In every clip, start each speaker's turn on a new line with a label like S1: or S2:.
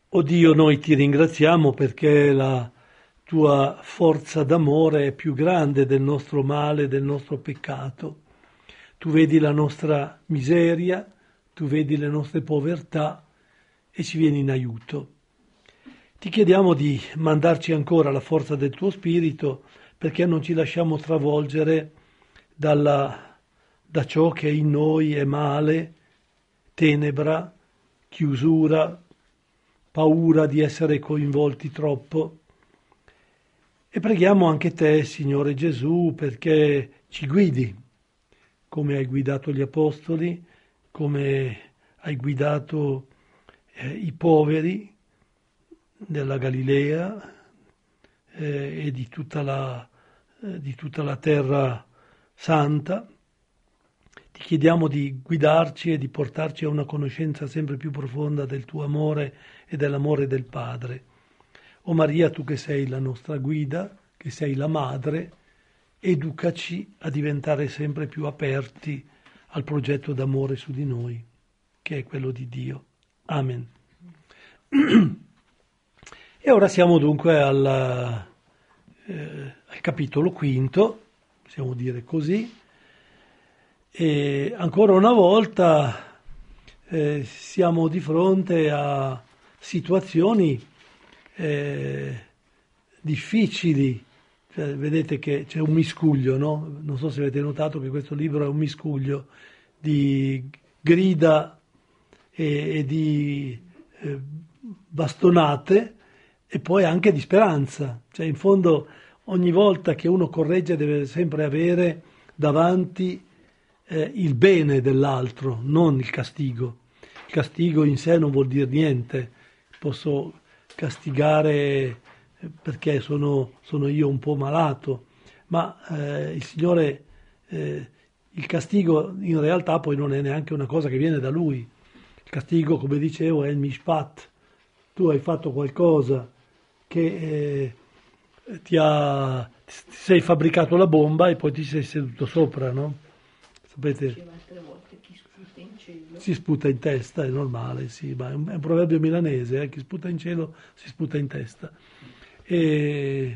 S1: O Dio, noi ti ringraziamo perché la tua forza d'amore è più grande del nostro male, del nostro peccato. Tu vedi la nostra miseria, tu vedi le nostre povertà e ci vieni in aiuto. Ti chiediamo di mandarci ancora la forza del tuo spirito perché non ci lasciamo travolgere da ciò che in noi è male, tenebra, chiusura, paura di essere coinvolti troppo. E preghiamo anche te, Signore Gesù, perché ci guidi, come hai guidato gli Apostoli, come hai guidato i poveri della Galilea e di tutta la terra santa. Ti chiediamo di guidarci e di portarci a una conoscenza sempre più profonda del tuo amore e dell'amore del Padre. O Maria, tu che sei la nostra guida, che sei la madre, educaci a diventare sempre più aperti al progetto d'amore su di noi, che è quello di Dio. Amen. E ora siamo dunque al capitolo quinto, possiamo dire così, e ancora una volta siamo di fronte a situazioni difficili. Cioè, vedete che c'è un miscuglio, no? Non so se avete notato che questo libro è un miscuglio di grida e di bastonate e poi anche di speranza. Cioè, in fondo, ogni volta che uno corregge deve sempre avere davanti il bene dell'altro, non il castigo. Il castigo in sé non vuol dire niente. Posso castigare perché sono io un po' malato, ma il Signore, il castigo in realtà poi non è neanche una cosa che viene da Lui. Il castigo, come dicevo, è il mishpat. Tu hai fatto qualcosa che ti sei fabbricato la bomba e poi ti sei seduto sopra, no? Sapete?
S2: Diceva altre volte chi sputa in cielo.
S1: Si sputa in testa, è normale, sì, ma è un proverbio milanese, chi sputa in cielo si sputa in testa. E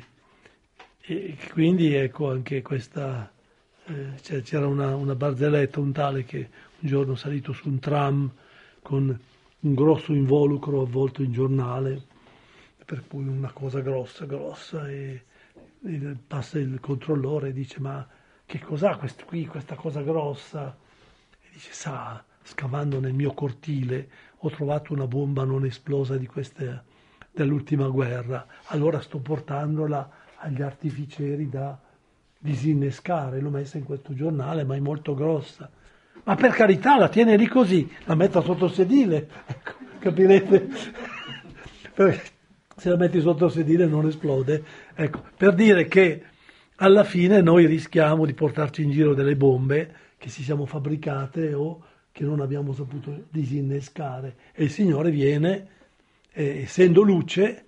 S1: quindi ecco anche questa, c'era una barzelletta, un tale che un giorno salito su un tram con un grosso involucro avvolto in giornale, per cui una cosa grossa, e passa il controllore e dice: ma che cos'ha questa cosa grossa? E dice: sa, scavando nel mio cortile ho trovato una bomba non esplosa di queste dell'ultima guerra, allora sto portandola agli artificieri da disinnescare, l'ho messa in questo giornale, ma è molto grossa. Ma per carità, la tiene lì così, la metta sotto il sedile, ecco, capirete? Perché se la metti sotto il sedile non esplode. Ecco, per dire che alla fine noi rischiamo di portarci in giro delle bombe che ci siamo fabbricate o che non abbiamo saputo disinnescare, e il Signore viene, essendo luce,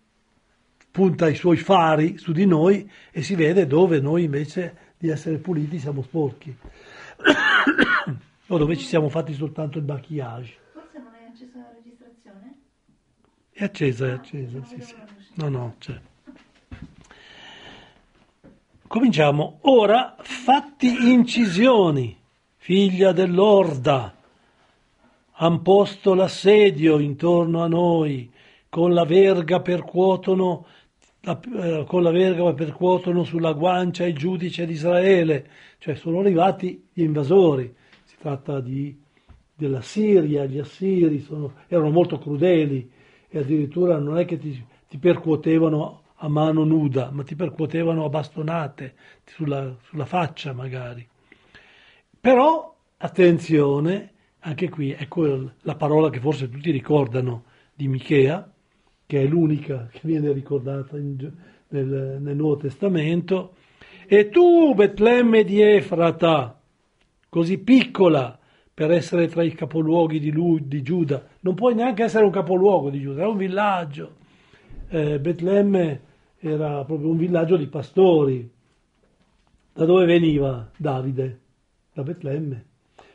S1: punta i suoi fari su di noi e si vede dove noi invece di essere puliti siamo sporchi o dove ci siamo fatti soltanto il maquillage.
S2: Forse non è accesa la registrazione?
S1: È accesa, sì. No, c'è. Cominciamo. Ora, fatti incisioni, figlia dell'orda, han posto l'assedio intorno a noi, con la verga percuotono sulla guancia il giudice di Israele. Cioè sono arrivati gli invasori, si tratta della Siria, gli assiri erano molto crudeli e addirittura non è che ti percuotevano a mano nuda, ma ti percuotevano a bastonate sulla faccia magari. Però attenzione, anche qui ecco la parola che forse tutti ricordano di Michea, che è l'unica che viene ricordata nel Nuovo Testamento. E tu, Betlemme di Efrata, così piccola per essere tra i capoluoghi di Giuda, non puoi neanche essere un capoluogo di Giuda, è un villaggio. Betlemme era proprio un villaggio di pastori. Da dove veniva Davide? Da Betlemme.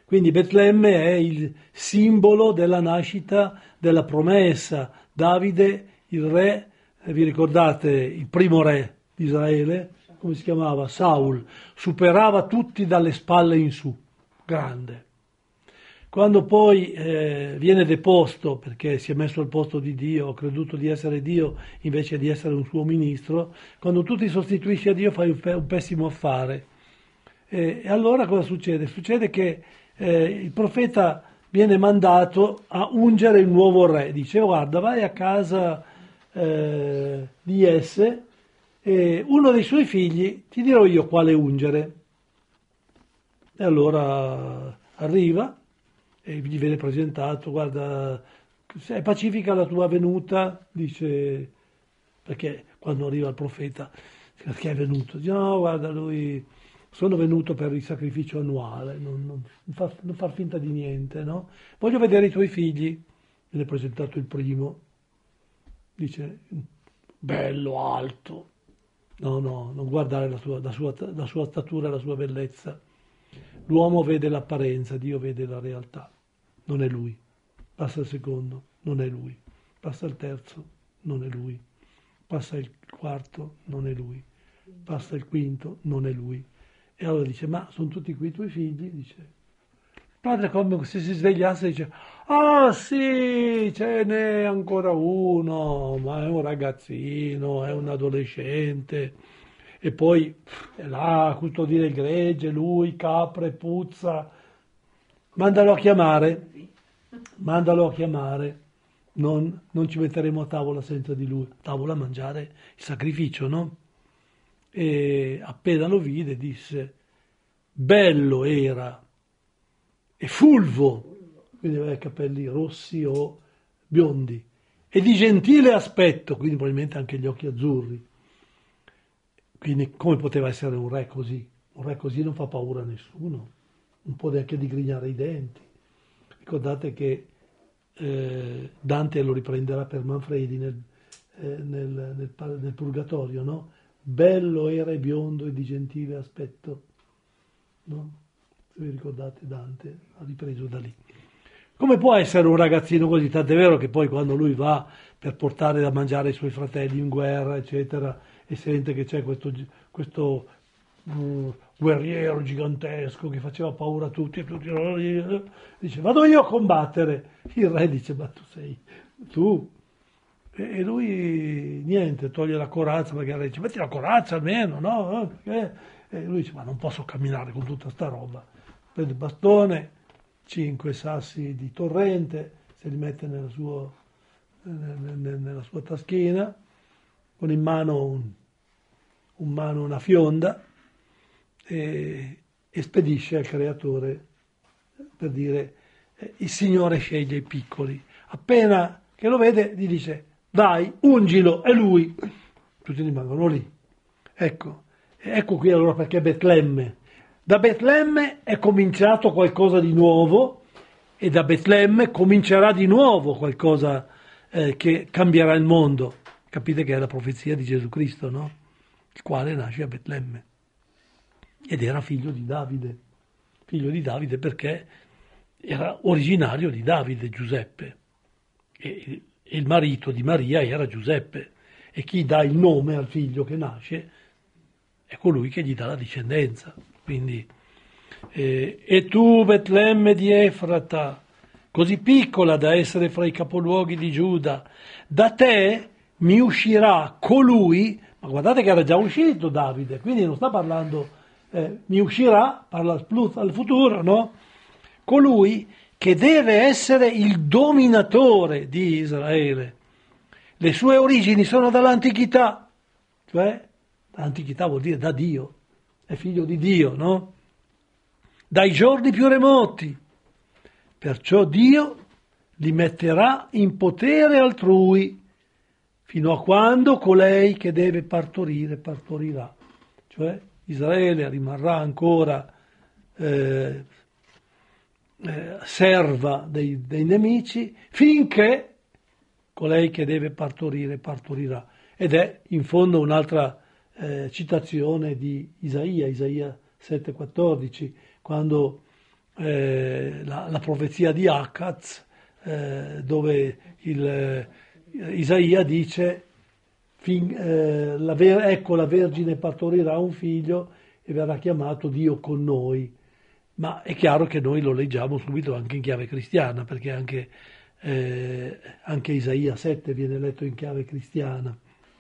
S1: Quindi Betlemme è il simbolo della nascita della promessa. Davide, il re, vi ricordate il primo re di Israele? Come si chiamava? Saul. Superava tutti dalle spalle in su. Grande. Quando poi viene deposto perché si è messo al posto di Dio, ha creduto di essere Dio invece di essere un suo ministro, quando tu ti sostituisci a Dio fai un pessimo affare. E allora cosa succede? Succede che il profeta viene mandato a ungere il nuovo re. Dice: guarda, vai a casa di Jesse e uno dei suoi figli ti dirò io quale ungere. E allora arriva e gli viene presentato: guarda, è pacifica la tua venuta? Dice, perché quando arriva il profeta, perché è venuto? Dice: no, guarda, lui, sono venuto per il sacrificio annuale, non far finta di niente, no? Voglio vedere i tuoi figli. Viene presentato il primo, dice: bello, alto. No, non guardare la sua statura e la sua bellezza. L'uomo vede l'apparenza, Dio vede la realtà. Non è lui. Passa il secondo, non è lui. Passa il terzo, non è lui. Passa il quarto, non è lui. Passa il quinto, non è lui. E allora dice: ma sono tutti qui i tuoi figli? Dice, il padre, come se si svegliasse, dice: ah sì, ce n'è ancora uno, ma è un ragazzino, è un adolescente. E poi è là a custodire il gregge, lui, capre, puzza. Mandalo a chiamare. Non ci metteremo a tavola senza di lui. A tavola a mangiare il sacrificio, no? E appena lo vide disse: bello era e fulvo, quindi aveva i capelli rossi o biondi, e di gentile aspetto, quindi probabilmente anche gli occhi azzurri. Quindi come poteva essere un re così? Un re così non fa paura a nessuno, non può neanche digrignare i denti. Ricordate che Dante lo riprenderà per Manfredi nel Purgatorio, no? Bello era e biondo e di gentile aspetto, no? Se vi ricordate, Dante ha ripreso da lì. Come può essere un ragazzino così? Tant'è vero che poi quando lui va per portare da mangiare i suoi fratelli in guerra, eccetera, e sente che c'è questo guerriero gigantesco che faceva paura a tutti, dice: vado io a combattere. Il re dice: ma tu sei tu? E lui niente, toglie la corazza, perché il re dice: metti la corazza almeno, no? Perché? E lui dice: ma non posso camminare con tutta sta roba. Prende il bastone, 5 sassi di torrente, se li mette nella sua taschina, con in mano una fionda, e spedisce al creatore per dire: il Signore sceglie i piccoli. Appena che lo vede gli dice: vai, ungilo, è lui. Tutti rimangono lì. Ecco qui allora perché Betlemme. Da Betlemme è cominciato qualcosa di nuovo, e da Betlemme comincerà di nuovo qualcosa che cambierà il mondo. Capite che è la profezia di Gesù Cristo, no? Il quale nasce a Betlemme ed era figlio di Davide perché era originario di Davide, Giuseppe, e il marito di Maria era Giuseppe, e chi dà il nome al figlio che nasce è colui che gli dà la discendenza. Quindi e tu, Betlemme di Efrata, così piccola da essere fra i capoluoghi di Giuda, da te mi uscirà colui. Ma guardate che era già uscito Davide, quindi non sta parlando mi uscirà, parla al futuro, no? Colui che deve essere il dominatore di Israele. Le sue origini sono dall'antichità, cioè l'antichità vuol dire da Dio, è figlio di Dio, no? Dai giorni più remoti. Perciò Dio li metterà in potere altrui, fino a quando colei che deve partorire partorirà. Cioè Israele rimarrà ancora serva dei nemici finché colei che deve partorire partorirà. Ed è in fondo un'altra citazione di Isaia 7,14, quando la profezia di Akaz, dove Isaia dice ecco la Vergine partorirà un figlio e verrà chiamato Dio con noi. Ma è chiaro che noi lo leggiamo subito anche in chiave cristiana, perché anche Isaia 7 viene letto in chiave cristiana.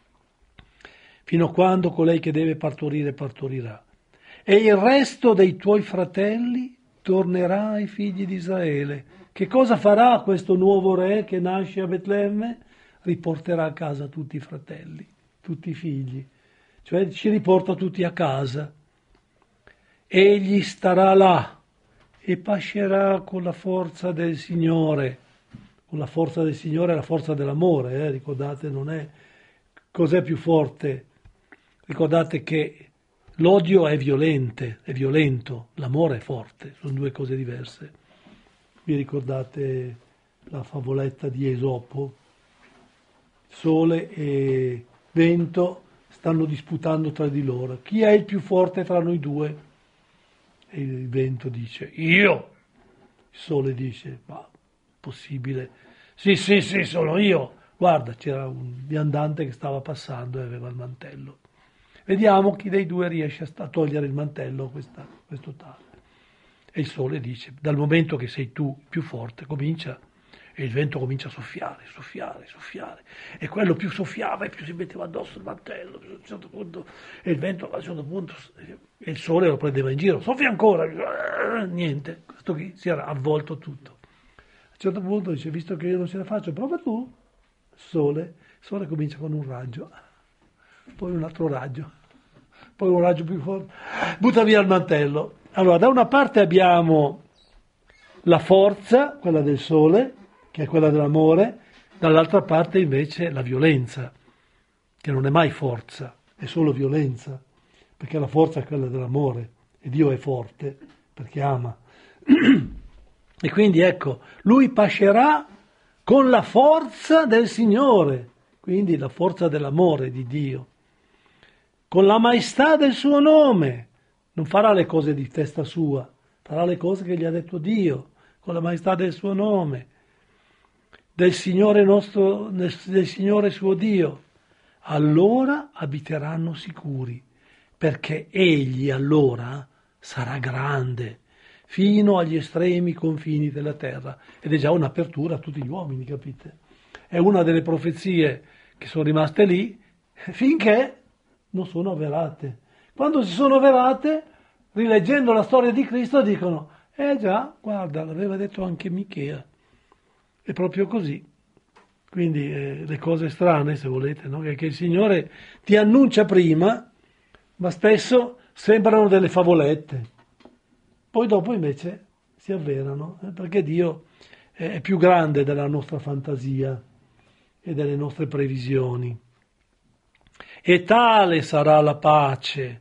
S1: Fino a quando colei che deve partorire partorirà. E il resto dei tuoi fratelli tornerà ai figli di Israele. Che cosa farà questo nuovo re che nasce a Betlemme? Riporterà a casa tutti i fratelli, tutti i figli, cioè ci riporta tutti a casa. Egli starà là e pascerà con la forza del Signore. Con la forza del Signore è la forza dell'amore, ricordate, non è cos'è più forte. Ricordate che l'odio è violento, l'amore è forte, sono due cose diverse. Vi ricordate la favoletta di Esopo? Sole e vento stanno disputando tra di loro. Chi è il più forte tra noi due? E il vento dice, io. Il sole dice, ma possibile? Sì, sono io. Guarda, c'era un viandante che stava passando e aveva il mantello. Vediamo chi dei due riesce a togliere il mantello a questo tale. E il sole dice, dal momento che sei tu più forte, comincia, e il vento comincia a soffiare. E quello più soffiava e più si metteva addosso il mantello. A un certo punto, e il vento a un certo punto, e il sole lo prendeva in giro, soffia ancora, niente, questo qui si era avvolto tutto. A un certo punto dice, visto che io non ce la faccio, prova tu. Il sole comincia con un raggio, poi un altro raggio, poi un raggio più forte, butta via il mantello. Allora, da una parte abbiamo la forza, quella del sole, che è quella dell'amore, dall'altra parte invece la violenza, che non è mai forza, è solo violenza, perché la forza è quella dell'amore, e Dio è forte, perché ama. E quindi ecco, lui pascerà con la forza del Signore, quindi la forza dell'amore di Dio, con la maestà del suo nome. Non farà le cose di testa sua, farà le cose che gli ha detto Dio, con la maestà del suo nome, del Signore nostro, del Signore suo Dio. Allora abiteranno sicuri, perché egli allora sarà grande, fino agli estremi confini della terra. Ed è già un'apertura a tutti gli uomini, capite? È una delle profezie che sono rimaste lì finché non sono avverate. Quando si sono avverate, rileggendo la storia di Cristo, dicono, già, guarda, l'aveva detto anche Michea. È proprio così. Quindi le cose strane, se volete, no? Che il Signore ti annuncia prima, ma spesso sembrano delle favolette. Poi dopo invece si avverano, perché Dio è più grande della nostra fantasia e delle nostre previsioni. E tale sarà la pace.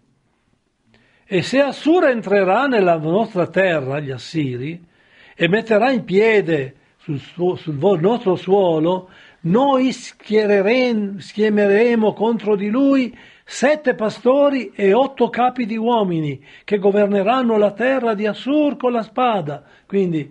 S1: E se Assur entrerà nella nostra terra, gli Assiri, e metterà in piede sul nostro suolo, noi schiereremo contro di lui 7 pastori e 8 capi di uomini che governeranno la terra di Assur con la spada. Quindi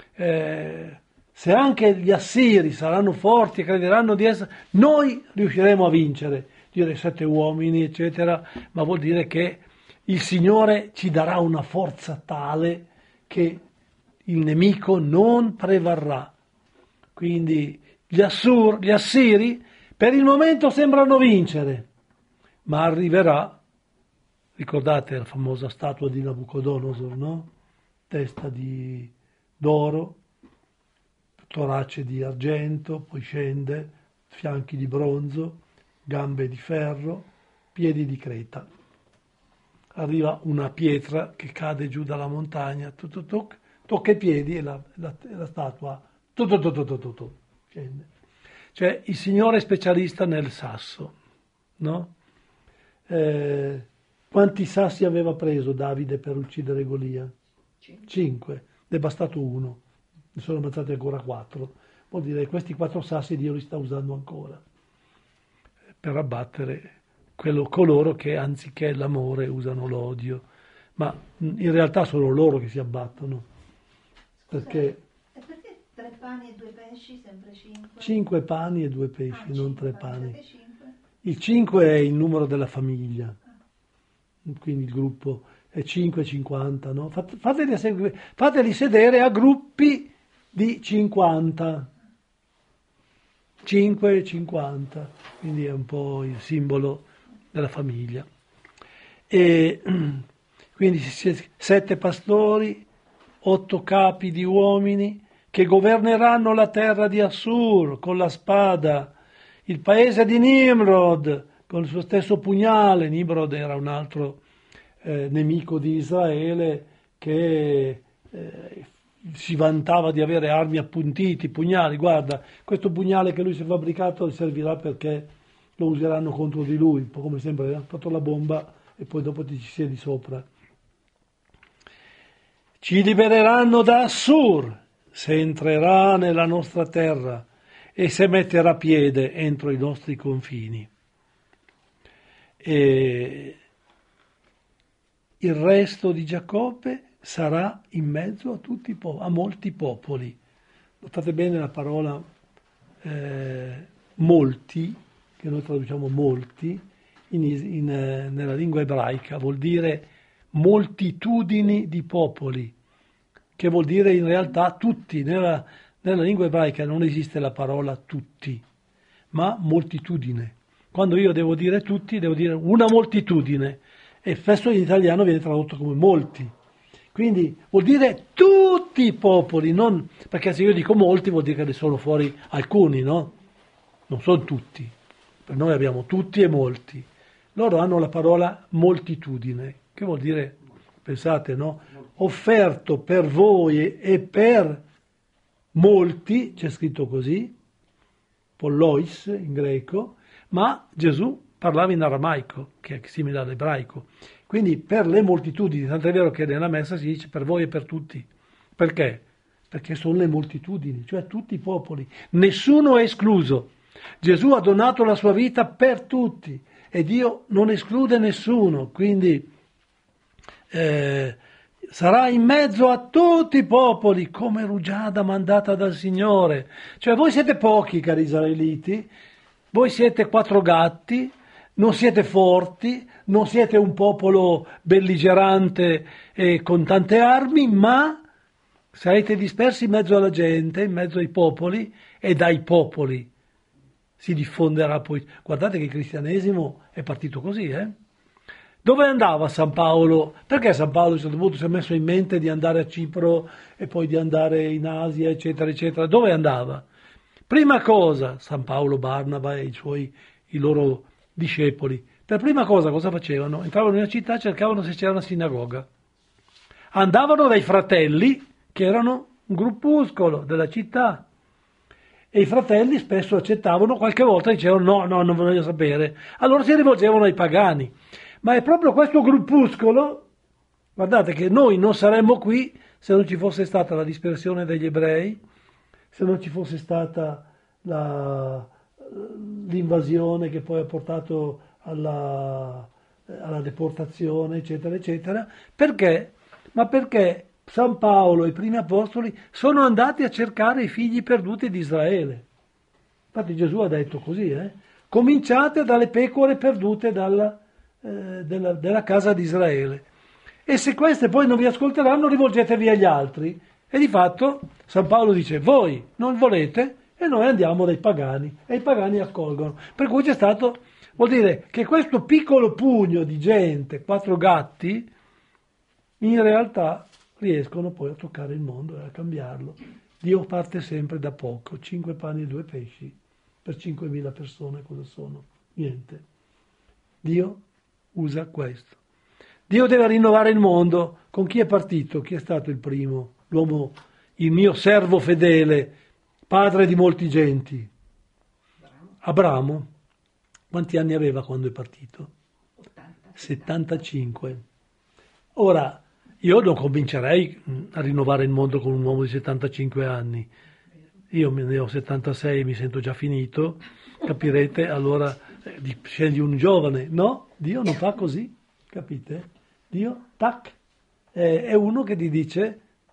S1: se anche gli Assiri saranno forti e crederanno di essere, noi riusciremo a vincere. Dire 7 uomini, eccetera, ma vuol dire che il Signore ci darà una forza tale che il nemico non prevarrà. Quindi gli Assiri per il momento sembrano vincere, ma arriverà, ricordate la famosa statua di Nabucodonosor, no? Testa d'oro, torace di argento, poi scende, fianchi di bronzo, gambe di ferro, piedi di creta. Arriva una pietra che cade giù dalla montagna, tocca i piedi e la statua scende. Cioè il Signore è specialista nel sasso, no? Quanti sassi aveva preso Davide per uccidere Golia? 5, ne è bastato uno, ne sono ammazzati ancora 4. Vuol dire che questi 4 sassi Dio li sta usando ancora per abbattere coloro che anziché l'amore usano l'odio, ma in realtà sono loro che si abbattono, perché
S2: E perché 3 pani e 2 pesci, sempre 5?
S1: 5 pani e 2 pesci, non 3 pani.
S2: Perché 5?
S1: Il 5 è il numero della famiglia, quindi il gruppo è 5, 50, no? Fateli sedere a gruppi di 50, 5 e 50, quindi è un po' il simbolo della famiglia. E quindi 7 pastori, 8 capi di uomini che governeranno la terra di Assur con la spada, il paese di Nimrod con il suo stesso pugnale. Nimrod era un altro nemico di Israele che si vantava di avere armi appuntiti, pugnali. Guarda, questo pugnale che lui si è fabbricato servirà perché lo useranno contro di lui, un po' come sempre, ha fatto la bomba e poi dopo ti ci siedi sopra. Ci libereranno da Assur se entrerà nella nostra terra e se metterà piede entro i nostri confini. E il resto di Giacobbe sarà in mezzo a tutti a molti popoli. Notate bene la parola molti, che noi traduciamo molti, nella lingua ebraica vuol dire moltitudini di popoli, che vuol dire in realtà tutti. Nella lingua ebraica non esiste la parola tutti, ma moltitudine. Quando io devo dire tutti, devo dire una moltitudine, e spesso in italiano viene tradotto come molti. Quindi vuol dire tutti i popoli, non, perché se io dico molti vuol dire che ne sono fuori alcuni, no? Non sono tutti. Per noi abbiamo tutti e molti. Loro hanno la parola moltitudine, che vuol dire, pensate, no? Offerto per voi e per molti, c'è scritto così, pollois in greco, ma Gesù parlava in aramaico, che è simile all'ebraico. Quindi per le moltitudini, tant'è vero che nella messa si dice per voi e per tutti. Perché? Perché sono le moltitudini, cioè tutti i popoli. Nessuno è escluso. Gesù ha donato la sua vita per tutti e Dio non esclude nessuno, quindi sarà in mezzo a tutti i popoli come rugiada mandata dal Signore. Cioè voi siete pochi, cari israeliti, voi siete 4 gatti, non siete forti, non siete un popolo belligerante e con tante armi, ma sarete dispersi in mezzo alla gente, in mezzo ai popoli, e dai popoli si diffonderà poi. Guardate che il cristianesimo è partito così, Dove andava San Paolo? Perché San Paolo a un certo punto si è messo in mente di andare a Cipro e poi di andare in Asia, eccetera, eccetera? Dove andava? Prima cosa, San Paolo, Barnaba e i loro discepoli, per prima cosa facevano? Entravano in una città, cercavano se c'era una sinagoga. Andavano dai fratelli, che erano un gruppuscolo della città, e i fratelli spesso accettavano, qualche volta dicevano no, non voglio sapere. Allora si rivolgevano ai pagani. Ma è proprio questo gruppuscolo, guardate che noi non saremmo qui se non ci fosse stata la dispersione degli ebrei, se non ci fosse stata l'invasione che poi ha portato alla deportazione, eccetera, eccetera. Perché? Ma perché San Paolo e i primi apostoli sono andati a cercare i figli perduti di Israele. Infatti Gesù ha detto così, cominciate dalle pecore perdute della casa di Israele. E se queste poi non vi ascolteranno, rivolgetevi agli altri. E di fatto San Paolo dice, voi non volete e noi andiamo dai pagani, e i pagani accolgono. Per cui c'è stato, vuol dire che questo piccolo pugno di gente, 4 gatti, in realtà riescono poi a toccare il mondo e a cambiarlo. Dio parte sempre da poco, 5 pani e 2 pesci, per 5.000 persone cosa sono? Niente. Dio usa questo. Dio deve rinnovare il mondo. Con chi è partito? Chi è stato il primo? L'uomo, il mio servo fedele, padre di molti genti. Abramo. Quanti anni aveva quando è partito? 75. Ora, io non comincerei a rinnovare il mondo con un uomo di 75 anni. Io ne ho 76, mi sento già finito, capirete, allora scegli un giovane. No, Dio non fa così, capite? Dio, tac, è uno che ti dice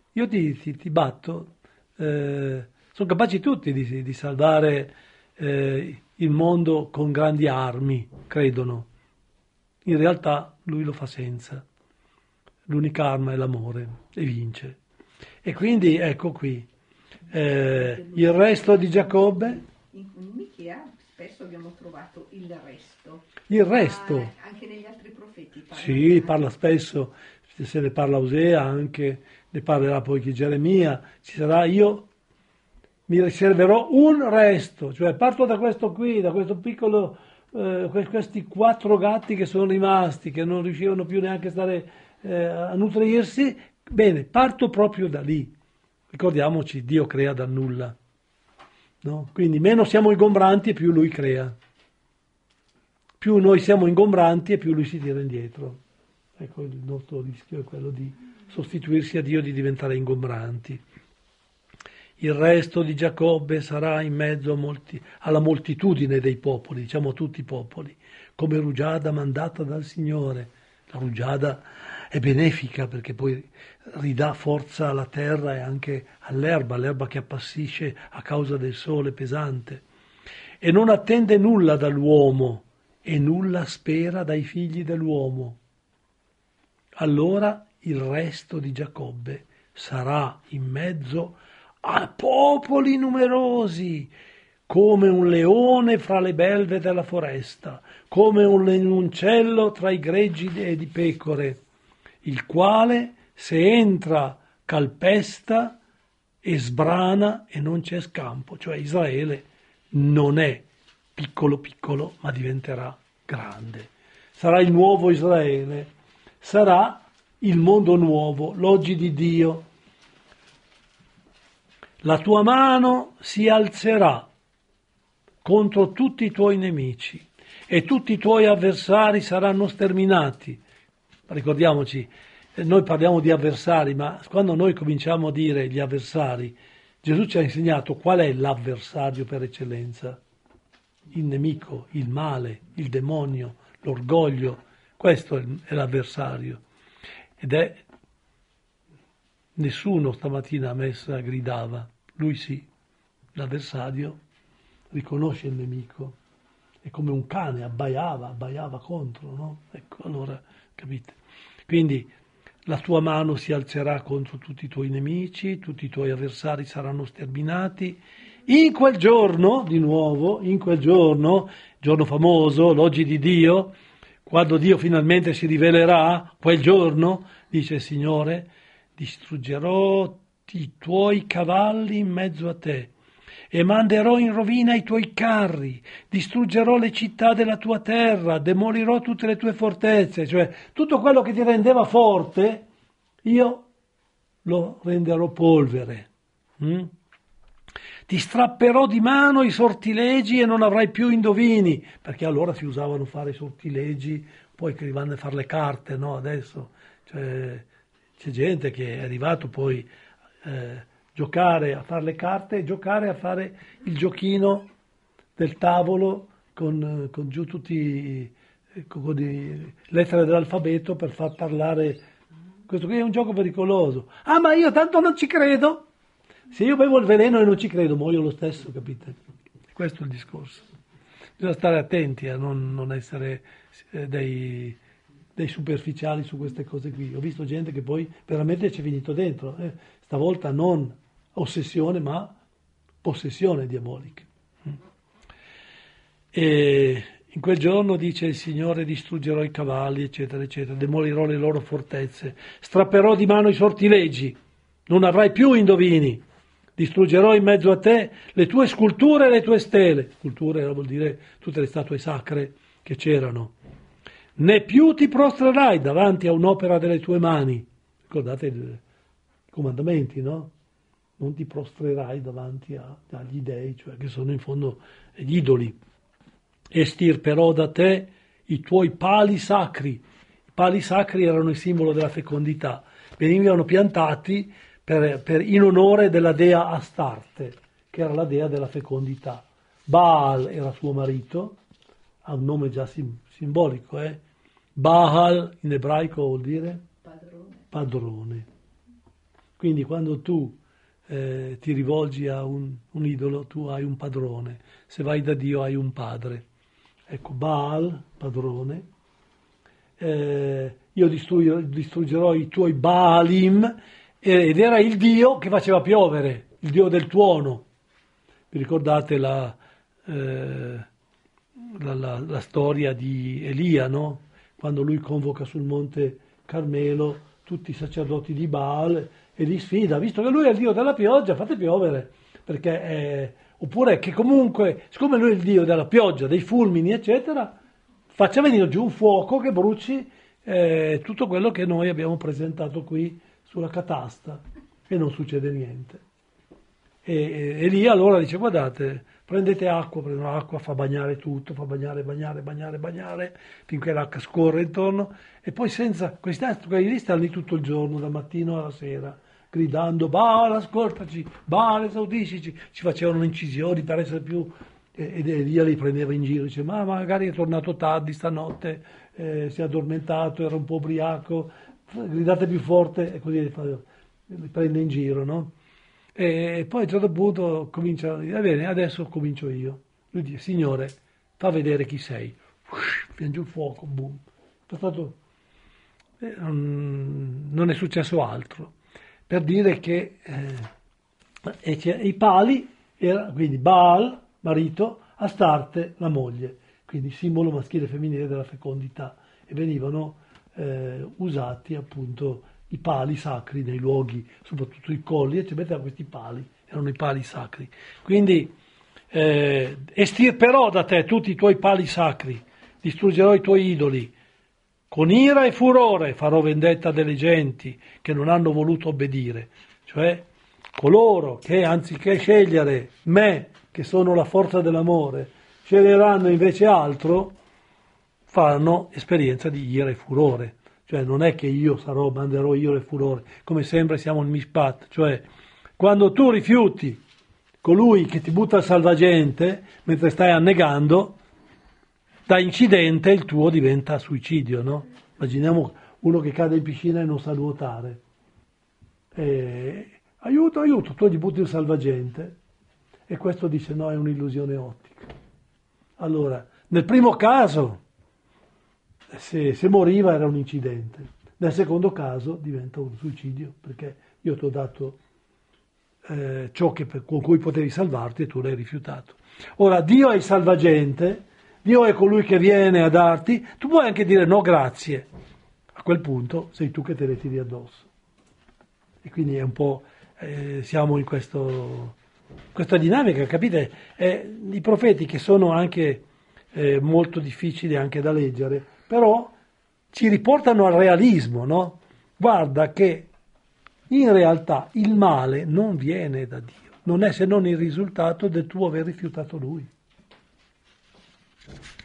S1: io ti batto, sono capaci tutti di salvare il mondo con grandi armi, credono. In realtà lui lo fa senza. L'unica arma è l'amore e vince. E quindi ecco qui, il resto di Giacobbe.
S3: In Michea spesso abbiamo trovato il resto.
S1: Il resto.
S3: Anche negli altri profeti.
S1: Sì, parla spesso, se ne parla Osea anche, ne parlerà poi chi Geremia, ci sarà io mi riserverò un resto, cioè parto da questo qui, da questo piccolo, questi 4 gatti che sono rimasti, che non riuscivano più neanche a stare a nutrirsi, bene, parto proprio da lì. Ricordiamoci, Dio crea dal nulla, no? Quindi meno siamo ingombranti e più Lui crea. Più noi siamo ingombranti e più Lui si tira indietro. Ecco, il nostro rischio è quello di sostituirsi a Dio, di diventare ingombranti. Il resto di Giacobbe sarà in mezzo alla moltitudine dei popoli, diciamo tutti i popoli, come rugiada mandata dal Signore. La rugiada è benefica perché poi ridà forza alla terra e anche all'erba, l'erba che appassisce a causa del sole pesante. E non attende nulla dall'uomo e nulla spera dai figli dell'uomo. Allora il resto di Giacobbe sarà in mezzo a popoli numerosi, come un leone fra le belve della foresta, come un lenuncello tra i greggi di pecore, il quale se entra calpesta e sbrana e non c'è scampo. Cioè Israele non è piccolo piccolo, ma diventerà grande. Sarà il nuovo Israele, sarà il mondo nuovo, l'oggi di Dio. La tua mano si alzerà contro tutti i tuoi nemici e tutti i tuoi avversari saranno sterminati. Ricordiamoci, noi parliamo di avversari, ma quando noi cominciamo a dire gli avversari, Gesù ci ha insegnato qual è l'avversario per eccellenza. Il nemico, il male, il demonio, l'orgoglio, questo è l'avversario. Ed è nessuno stamattina a messa gridava, lui sì, l'avversario riconosce il nemico, è come un cane, abbaiava contro, no? Ecco, allora, capite? Quindi la tua mano si alzerà contro tutti i tuoi nemici, tutti i tuoi avversari saranno sterminati. In quel giorno, di nuovo, in quel giorno famoso, l'oggi di Dio, quando Dio finalmente si rivelerà, quel giorno, dice il Signore, distruggerò i tuoi cavalli in mezzo a te e manderò in rovina i tuoi carri, distruggerò le città della tua terra, demolirò tutte le tue fortezze, cioè tutto quello che ti rendeva forte, io lo renderò polvere. Ti strapperò di mano i sortilegi e non avrai più indovini, perché allora si usavano fare i sortilegi, poi che vanno a fare le carte, no? Adesso cioè, c'è gente che è arrivato poi giocare a fare le carte e giocare a fare il giochino del tavolo con giù tutti con le lettere dell'alfabeto per far parlare. Questo qui è un gioco pericoloso. Ah, ma io tanto non ci credo. Se io bevo il veleno e non ci credo, muoio lo stesso, capite? Questo è il discorso. Bisogna stare attenti a non essere dei superficiali su queste cose qui. Ho visto gente che poi veramente ci è finito dentro. Stavolta non ossessione, ma possessione diabolica. E in quel giorno, dice il Signore, distruggerò i cavalli, eccetera, eccetera, demolirò le loro fortezze, strapperò di mano i sortilegi, non avrai più indovini. Distruggerò in mezzo a te le tue sculture e le tue stele. Sculture vuol dire tutte le statue sacre che c'erano. Né più ti prostrerai davanti a un'opera delle tue mani. Ricordate i comandamenti, no? Non ti prostrerai davanti agli dei, cioè che sono in fondo gli idoli. Estirperò da te i tuoi pali sacri. I pali sacri erano il simbolo della fecondità. Venivano piantati in onore della dea Astarte, che era la dea della fecondità. Baal era suo marito, ha un nome già simbolico, Baal in ebraico vuol dire?
S3: Padrone.
S1: Padrone. Quindi quando tu ti rivolgi a un idolo, tu hai un padrone. Se vai da Dio hai un padre. Ecco, Baal, padrone. Io distruggerò i tuoi Baalim, ed era il Dio che faceva piovere, il Dio del tuono. Vi ricordate la storia di Elia, no? Quando lui convoca sul monte Carmelo tutti i sacerdoti di Baal e li sfida, visto che lui è il Dio della pioggia, fate piovere, perché oppure che comunque, siccome lui è il Dio della pioggia, dei fulmini, eccetera, faccia venire giù un fuoco che bruci tutto quello che noi abbiamo presentato qui sulla catasta, e non succede niente. E lì allora dice, guardate, prendono acqua, fa bagnare tutto, fa bagnare, finché l'acqua scorre intorno, e poi quelli lì stanno lì tutto il giorno, dal mattino alla sera, gridando, Baal, ascoltaci, Baal, esaudiscici, ci facevano incisioni per essere più, ed Elia li prendeva in giro, dice, ma magari è tornato tardi stanotte, si è addormentato, era un po' ubriaco, gridate più forte, e così li prende in giro, no? E poi a un certo punto comincia a dire, va bene, adesso comincio io. Lui dice, Signore, fa vedere chi sei. Viene giù il fuoco, boom. Non è successo altro. Per dire che i pali, quindi Baal, marito, Astarte, la moglie, quindi simbolo maschile e femminile della fecondità, e venivano usati appunto i pali sacri nei luoghi, soprattutto i colli, e ci metteva questi pali, erano i pali sacri. Quindi estirperò da te tutti i tuoi pali sacri, distruggerò i tuoi idoli, con ira e furore farò vendetta delle genti che non hanno voluto obbedire, cioè coloro che anziché scegliere me, che sono la forza dell'amore, sceglieranno invece altro, faranno esperienza di ira e furore. Cioè non è che io manderò io il furore, come sempre siamo in mishpat, cioè quando tu rifiuti colui che ti butta il salvagente mentre stai annegando, da incidente il tuo diventa suicidio, no? Immaginiamo uno che cade in piscina e non sa nuotare. Aiuto, tu gli butti il salvagente, e questo dice no, è un'illusione ottica. Allora, nel primo caso, se moriva era un incidente, nel secondo caso diventa un suicidio, perché io ti ho dato ciò con cui potevi salvarti e tu l'hai rifiutato. Ora, Dio è il salvagente, Dio è colui che viene a darti, tu puoi anche dire no grazie, a quel punto sei tu che te le tiri addosso. E quindi è un po', siamo in questa dinamica, capite? I profeti, che sono anche molto difficili anche da leggere, però ci riportano al realismo, no? Guarda che in realtà il male non viene da Dio, non è se non il risultato del tuo aver rifiutato Lui.